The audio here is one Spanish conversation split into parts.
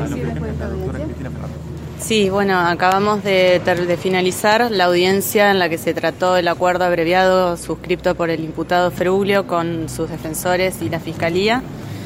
Sí, bueno, acabamos de finalizar la audiencia en la que se trató el acuerdo abreviado suscripto por el imputado Feruglio con sus defensores y la Fiscalía,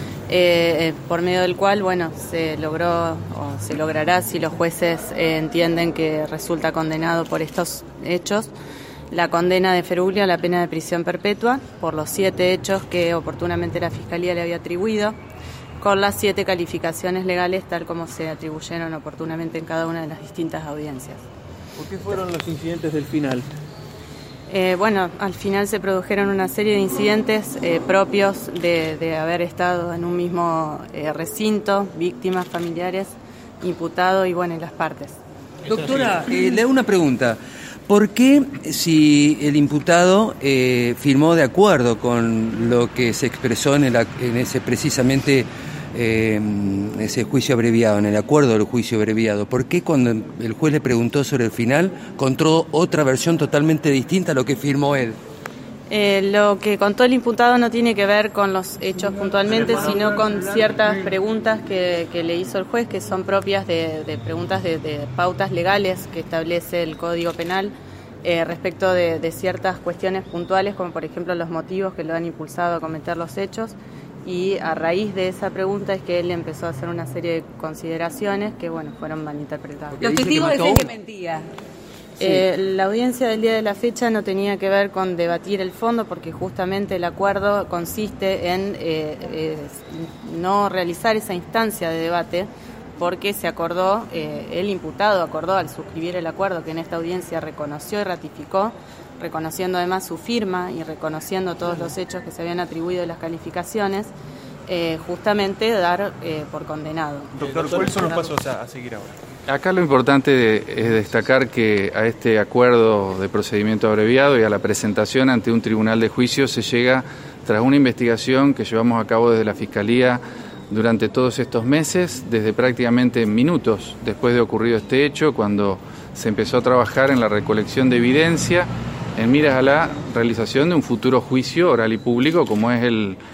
por medio del cual, bueno, se logró o se logrará, si los jueces entienden que resulta condenado por estos hechos, la condena de Feruglio a la pena de prisión perpetua por los 7 hechos que oportunamente la Fiscalía le había atribuido, con las 7 calificaciones legales tal como se atribuyeron oportunamente en cada una de las distintas audiencias. ¿Por qué fueron los incidentes del final? Bueno, al final se produjeron una serie de incidentes propios de haber estado en un mismo recinto, víctimas, familiares, imputado y bueno, y las partes. Doctora, le hago una pregunta. ¿Por qué, si el imputado firmó de acuerdo con lo que se expresó en ese precisamente ese juicio abreviado, en el acuerdo del juicio abreviado, por qué cuando el juez le preguntó sobre el final contó otra versión totalmente distinta a lo que firmó él? Lo que contó el imputado no tiene que ver con los hechos puntualmente, sino con ciertas preguntas que le hizo el juez, que son propias de preguntas de pautas legales que establece el Código Penal respecto de ciertas cuestiones puntuales, como por ejemplo los motivos que lo han impulsado a cometer los hechos, y a raíz de esa pregunta es que él empezó a hacer una serie de consideraciones que bueno, fueron malinterpretadas. Los testigos decían que mentía. Sí. La audiencia del día de la fecha no tenía que ver con debatir el fondo, porque justamente el acuerdo consiste en no realizar esa instancia de debate, porque se acordó, el imputado acordó al suscribir el acuerdo que en esta audiencia reconoció y ratificó, reconociendo además su firma y reconociendo todos los hechos que se habían atribuido de las calificaciones, justamente dar por condenado. Doctor, ¿cuáles son los pasos a seguir ahora? Acá lo importante es destacar que a este acuerdo de procedimiento abreviado y a la presentación ante un tribunal de juicio se llega tras una investigación que llevamos a cabo desde la Fiscalía durante todos estos meses, desde prácticamente minutos después de ocurrido este hecho, cuando se empezó a trabajar en la recolección de evidencia en miras a la realización de un futuro juicio oral y público, como es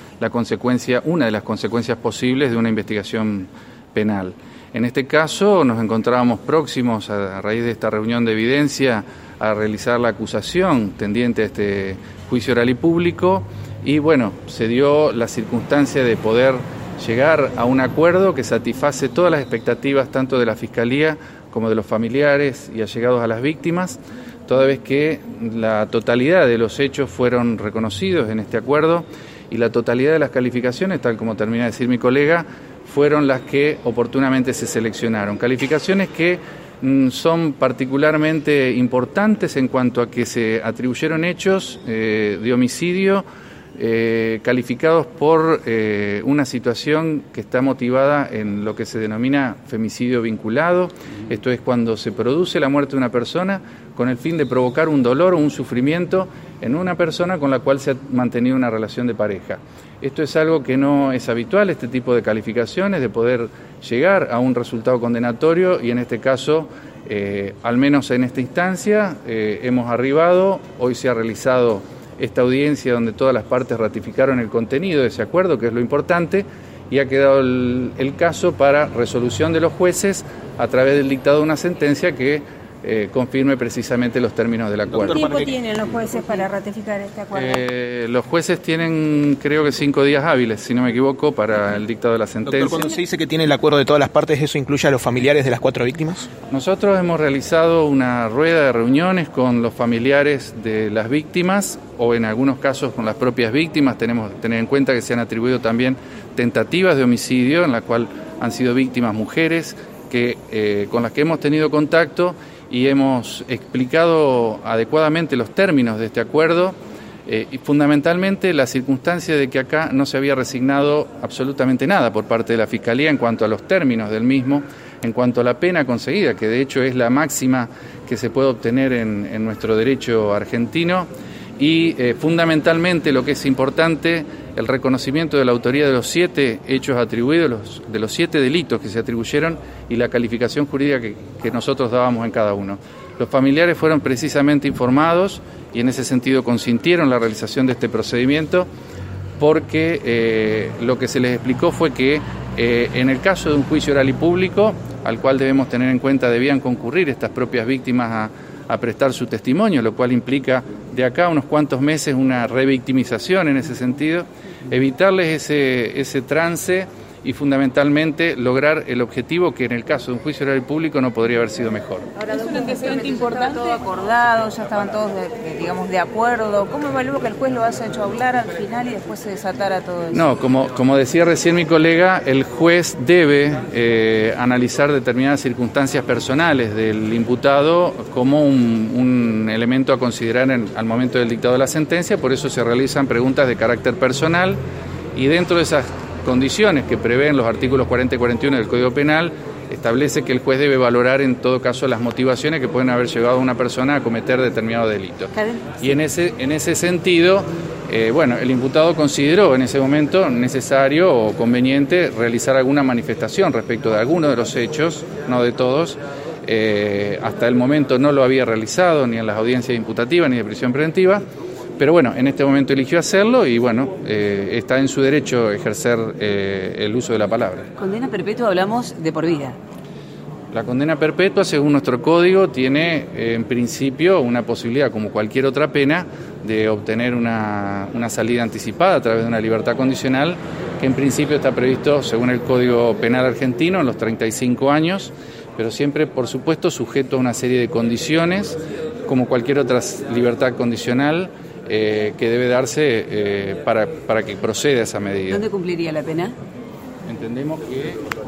una de las consecuencias posibles de una investigación penal. En este caso nos encontrábamos próximos, a raíz de esta reunión de evidencia, a realizar la acusación tendiente a este juicio oral y público, y bueno, se dio la circunstancia de poder llegar a un acuerdo que satisface todas las expectativas tanto de la Fiscalía como de los familiares y allegados a las víctimas, toda vez que la totalidad de los hechos fueron reconocidos en este acuerdo y la totalidad de las calificaciones, tal como termina de decir mi colega, fueron las que oportunamente se seleccionaron. Calificaciones que son particularmente importantes en cuanto a que se atribuyeron hechos de homicidio calificados por una situación que está motivada en lo que se denomina femicidio vinculado. Esto es cuando se produce la muerte de una persona con el fin de provocar un dolor o un sufrimiento en una persona con la cual se ha mantenido una relación de pareja. Esto es algo que no es habitual, este tipo de calificaciones, de poder llegar a un resultado condenatorio, y en este caso, al menos en esta instancia, hemos arribado. Hoy se ha realizado esta audiencia donde todas las partes ratificaron el contenido de ese acuerdo, que es lo importante, y ha quedado el caso para resolución de los jueces a través del dictado de una sentencia que confirme precisamente los términos del acuerdo. ¿Qué tiempo tienen los jueces para ratificar este acuerdo? Los jueces tienen, creo que 5 días hábiles, si no me equivoco, para el dictado de la sentencia. Doctor, cuando se dice que tiene el acuerdo de todas las partes, ¿eso incluye a los familiares de las 4 víctimas? Nosotros hemos realizado una rueda de reuniones con los familiares de las víctimas, o en algunos casos con las propias víctimas. Tenemos que tener en cuenta que se han atribuido también tentativas de homicidio, en la cual han sido víctimas mujeres con las que hemos tenido contacto, y hemos explicado adecuadamente los términos de este acuerdo y fundamentalmente la circunstancia de que acá no se había resignado absolutamente nada por parte de la Fiscalía en cuanto a los términos del mismo, en cuanto a la pena conseguida, que de hecho es la máxima que se puede obtener en nuestro derecho argentino, y fundamentalmente lo que es importante, el reconocimiento de la autoría de los 7 hechos atribuidos, de los 7 delitos que se atribuyeron, y la calificación jurídica que nosotros dábamos en cada uno. Los familiares fueron precisamente informados y en ese sentido consintieron la realización de este procedimiento, porque lo que se les explicó fue que En el caso de un juicio oral y público, al cual debemos tener en cuenta, debían concurrir estas propias víctimas a prestar su testimonio, lo cual implica de acá a unos cuantos meses una revictimización en ese sentido, evitarles ese trance y fundamentalmente lograr el objetivo que en el caso de un juicio oral y público no podría haber sido mejor. Ahora, es un antecedente importante. Todo acordado, ya estaban todos, digamos, de acuerdo. ¿Cómo evalúa que el juez lo haya hecho hablar al final y después se desatara todo eso? No, como decía recién mi colega, el juez debe analizar determinadas circunstancias personales del imputado como un elemento a considerar al momento del dictado de la sentencia, por eso se realizan preguntas de carácter personal y dentro de esas condiciones que prevén los artículos 40 y 41 del Código Penal, establece que el juez debe valorar en todo caso las motivaciones que pueden haber llevado a una persona a cometer determinado delito. Y en ese sentido, el imputado consideró en ese momento necesario o conveniente realizar alguna manifestación respecto de algunos de los hechos, no de todos. Hasta el momento no lo había realizado ni en las audiencias imputativas ni de prisión preventiva. Pero bueno, en este momento eligió hacerlo y está en su derecho ejercer el uso de la palabra. Condena perpetua, hablamos de por vida. La condena perpetua, según nuestro código, tiene en principio una posibilidad, como cualquier otra pena, de obtener una salida anticipada a través de una libertad condicional, que en principio está previsto, según el Código Penal argentino, en los 35 años, pero siempre, por supuesto, sujeto a una serie de condiciones, como cualquier otra libertad condicional, que debe darse para que proceda esa medida. ¿Dónde cumpliría la pena? Entendemos que